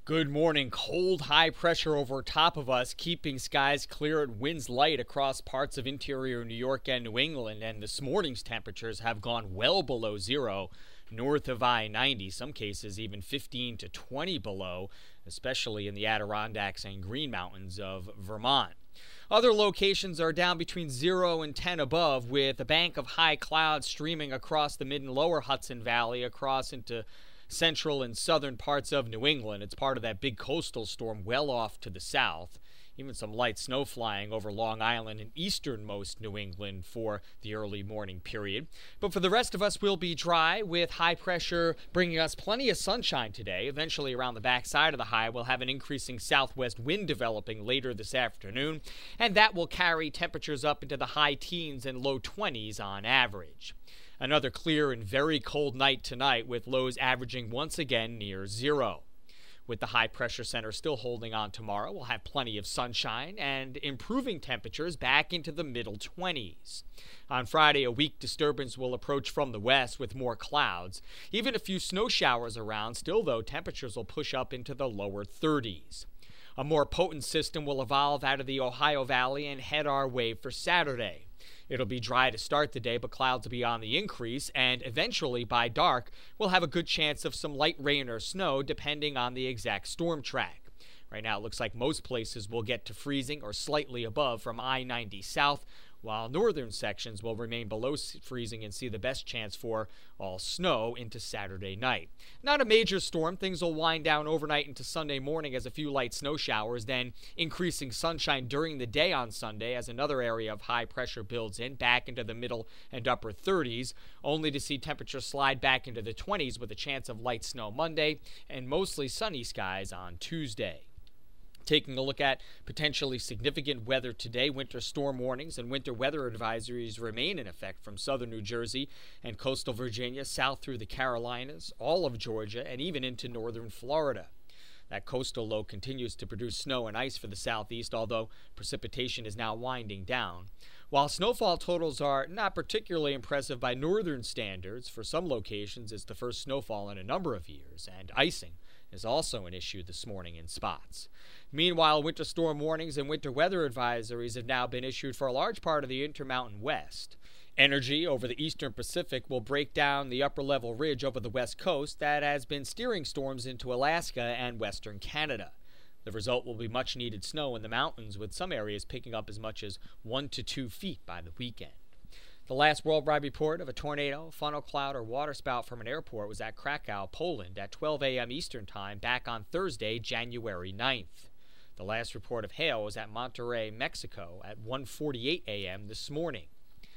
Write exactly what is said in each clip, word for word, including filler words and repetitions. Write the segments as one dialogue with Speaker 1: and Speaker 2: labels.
Speaker 1: Good morning. Cold, high pressure over top of us, keeping skies clear and winds light across parts of interior New York and New England. And this morning's temperatures have gone well below zero north of I ninety, some cases even fifteen to twenty below, especially in the Adirondacks and Green Mountains of Vermont. Other locations are down between zero and ten above, with a bank of high clouds streaming across the mid and lower Hudson Valley across into central and southern parts of New England. It's part of that big coastal storm well off to the south. Even some light snow flying over Long Island and easternmost New England for the early morning period. But for the rest of us, we'll be dry with high pressure bringing us plenty of sunshine today. Eventually around the backside of the high, we'll have an increasing southwest wind developing later this afternoon, and that will carry temperatures up into the high teens and low twenties on average. Another clear and very cold night tonight, with lows averaging once again near zero. With the high pressure center still holding on tomorrow, we'll have plenty of sunshine and improving temperatures back into the middle twenties. On Friday, a weak disturbance will approach from the west with more clouds. Even a few snow showers around. Still, though, temperatures will push up into the lower thirties. A more potent system will evolve out of the Ohio Valley and head our way for Saturday. It'll be dry to start the day, but clouds will be on the increase, and eventually, by dark, we'll have a good chance of some light rain or snow, depending on the exact storm track. Right now, it looks like most places will get to freezing or slightly above from I ninety south, while northern sections will remain below freezing and see the best chance for all snow into Saturday night. Not a major storm. Things will wind down overnight into Sunday morning as a few light snow showers, then increasing sunshine during the day on Sunday as another area of high pressure builds in back into the middle and upper thirties, only to see temperatures slide back into the twenties with a chance of light snow Monday and mostly sunny skies on Tuesday. Taking a look at potentially significant weather today, winter storm warnings and winter weather advisories remain in effect from southern New Jersey and coastal Virginia, south through the Carolinas, all of Georgia, and even into northern Florida. That coastal low continues to produce snow and ice for the southeast, although precipitation is now winding down. While snowfall totals are not particularly impressive by northern standards, for some locations it's the first snowfall in a number of years, and icing is also an issue this morning in spots. Meanwhile, winter storm warnings and winter weather advisories have now been issued for a large part of the Intermountain West. Energy over the eastern Pacific will break down the upper-level ridge over the west coast that has been steering storms into Alaska and western Canada. The result will be much-needed snow in the mountains, with some areas picking up as much as one to two feet by the weekend. The last worldwide report of a tornado, funnel cloud, or waterspout from an airport was at Krakow, Poland at twelve a m Eastern Time back on Thursday, January ninth. The last report of hail was at Monterrey, Mexico at one forty-eight a m this morning.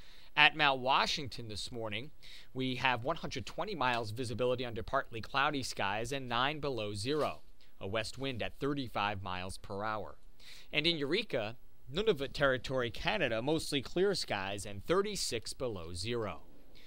Speaker 1: At Mount Washington this morning, we have one hundred twenty miles visibility under partly cloudy skies and nine below zero, a west wind at thirty-five miles per hour. And in Eureka, Nunavut Territory, Canada, mostly clear skies and thirty-six below zero.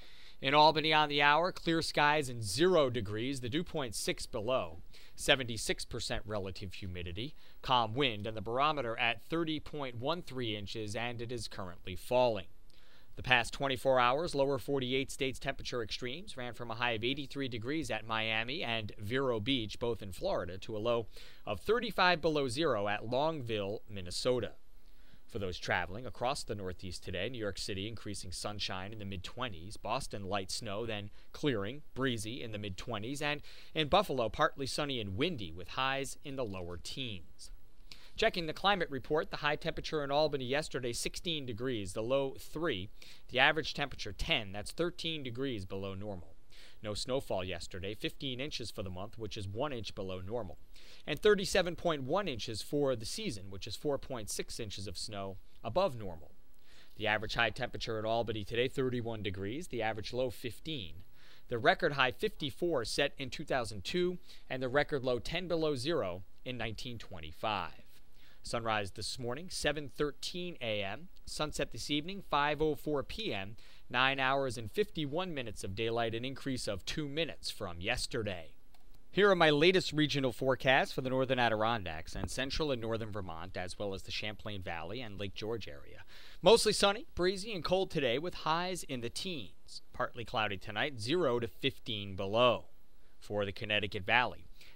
Speaker 1: In Albany on the hour, clear skies and zero degrees, the dew point six below, seventy-six percent relative humidity, calm wind, and the barometer at thirty point one three inches, and it is currently falling. The past twenty-four hours, lower forty-eight states temperature extremes ran from a high of eighty-three degrees at Miami and Vero Beach, both in Florida, to a low of thirty-five below zero at Longville, Minnesota. For those traveling across the Northeast today, New York City increasing sunshine in the mid-twenties, Boston light snow, then clearing, breezy in the mid-twenties, and in Buffalo partly sunny and windy with highs in the lower teens. Checking the climate report, the high temperature in Albany yesterday, sixteen degrees, the low three, the average temperature ten, that's thirteen degrees below normal. No snowfall yesterday, fifteen inches for the month, which is one inch below normal, and thirty-seven point one inches for the season, which is four point six inches of snow above normal. The average high temperature at Albany today, thirty-one degrees, the average low, fifteen. The record high, fifty-four, set in two thousand two, and the record low, ten below zero, in nineteen twenty-five. Sunrise this morning, seven thirteen a m Sunset this evening, five oh four p m nine hours and fifty-one minutes of daylight, an increase of two minutes from yesterday. Here are my latest regional forecasts for the northern Adirondacks and central and northern Vermont, as well as the Champlain Valley and Lake George area. Mostly sunny, breezy, and cold today with highs in the teens. Partly cloudy tonight, zero to fifteen below. For the Connecticut Valley,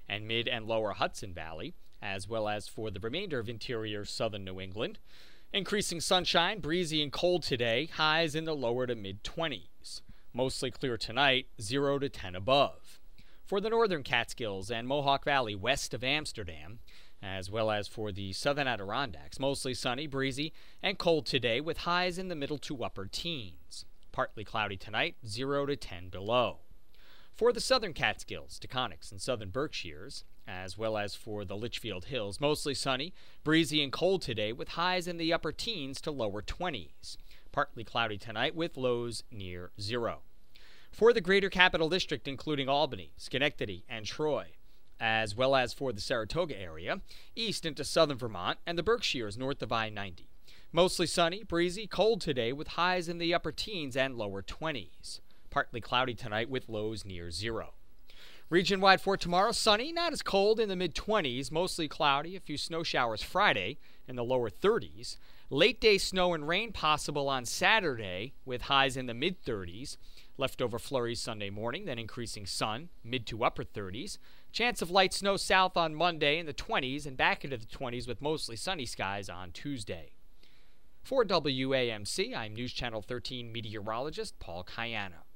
Speaker 1: and mid and lower Hudson Valley, as well as for the remainder of interior southern New England. Increasing sunshine, breezy and cold today, highs in the lower to mid twenties. Mostly clear tonight, zero to ten above. For the northern Catskills and Mohawk Valley west of Amsterdam, as well as for the southern Adirondacks, mostly sunny, breezy, and cold today with highs in the middle to upper teens. Partly cloudy tonight, zero to ten below. For the southern Catskills, Taconics, and southern Berkshires, as well as for the Litchfield Hills, mostly sunny, breezy, and cold today with highs in the upper teens to lower twenties. Partly cloudy tonight with lows near zero. For the greater capital district, including Albany, Schenectady, and Troy, as well as for the Saratoga area, east into southern Vermont, and the Berkshires north of I ninety. Mostly sunny, breezy, cold today with highs in the upper teens and lower twenties. Partly cloudy tonight with lows near zero. Region-wide for tomorrow, sunny, not as cold in the mid-twenties, mostly cloudy, a few snow showers Friday in the lower thirties. Late-day snow and rain possible on Saturday with highs in the mid-thirties. Leftover flurries Sunday morning, then increasing sun, mid to upper thirties. Chance of light snow south on Monday in the twenties and back into the twenties with mostly sunny skies on Tuesday. For W A M C, I'm News Channel thirteen meteorologist Paul Cayano.